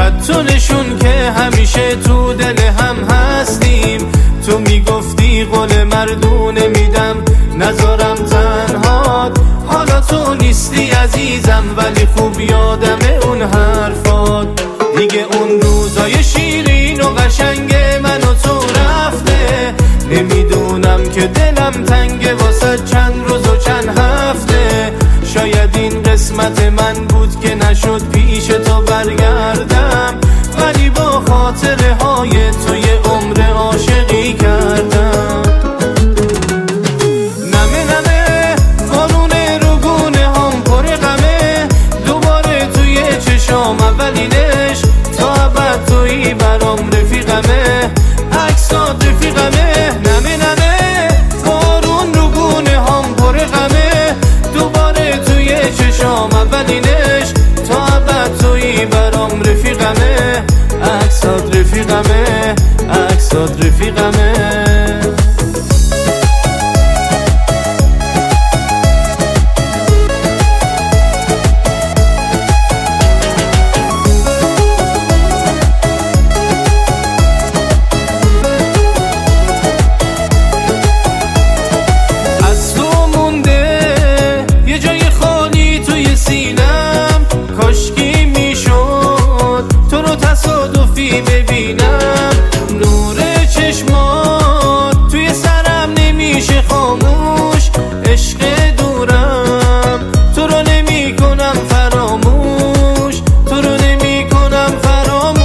فقط تو نشون که همیشه تو دل هم هستیم. تو میگفتی قول مردونه میدم نذارم تنهات، حالا تو نیستی عزیزم ولی خوب یادم اون حرفات. دیگه اون روزای شیرین و قشنگ من و تو رفته، نمیدونم که دلم تنگه واسه چند روز و چند هفته. شاید این قسمت من بود که نشد پیش تو برگردم، ولی با خاطره های تو یه عمر عاشقی کردم. نمه نمه بارون رو گونه هم پر غمه، دوباره توی چشام اولینش تا ابد تویی برام رفیقمه، عکسات رفیقمه. نمه نمه بارون رو گونه هم پر غمه، دوباره توی چشام اولینش تا ابد تویی برام رفیقمه، عکسات رفیقمه، عکسات رفیقمه. کاشکی میشد تو رو تصادفی ببینم، نور چشمات توی سرم نمیشه خاموش. عشق دورم تو رو نمی کنم فراموش، تو رو نمی کنم فراموش.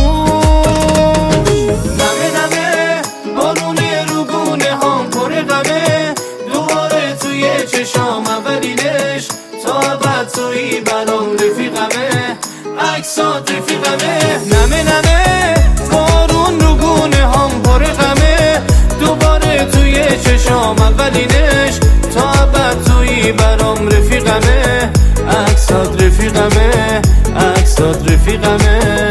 نمه نمه بارون رو گونه هم پر غمه، دوباره توی چشام اولینش تا ابد تویی برام رفیقمه، عکسات رفیقمه. نمه نمه بارون رو گونه هم پر غمه، دوباره توی چشام اولینش تا ابد تویی برام رفیقمه، عکسات رفیقمه، عکسات رفیقمه.